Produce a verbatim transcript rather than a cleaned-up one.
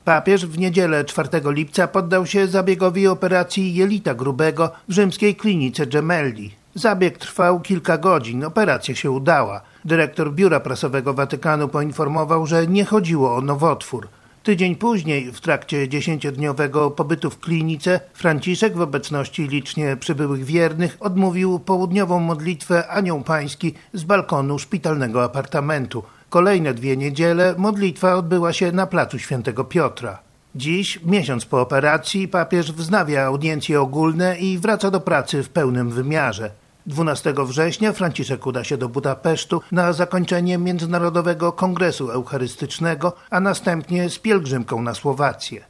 Papież w niedzielę czwartego lipca poddał się zabiegowi operacji jelita grubego w rzymskiej klinice Gemelli. Zabieg trwał kilka godzin, operacja się udała. Dyrektor Biura Prasowego Watykanu poinformował, że nie chodziło o nowotwór. Tydzień później, w trakcie dziesięciodniowego pobytu w klinice, Franciszek w obecności licznie przybyłych wiernych odmówił południową modlitwę Anioł Pański z balkonu szpitalnego apartamentu. Kolejne dwie niedziele modlitwa odbyła się na placu Świętego Piotra. Dziś, miesiąc po operacji, papież wznawia audiencje ogólne i wraca do pracy w pełnym wymiarze. dwunastego września Franciszek uda się do Budapesztu na zakończenie Międzynarodowego Kongresu Eucharystycznego, a następnie z pielgrzymką na Słowację.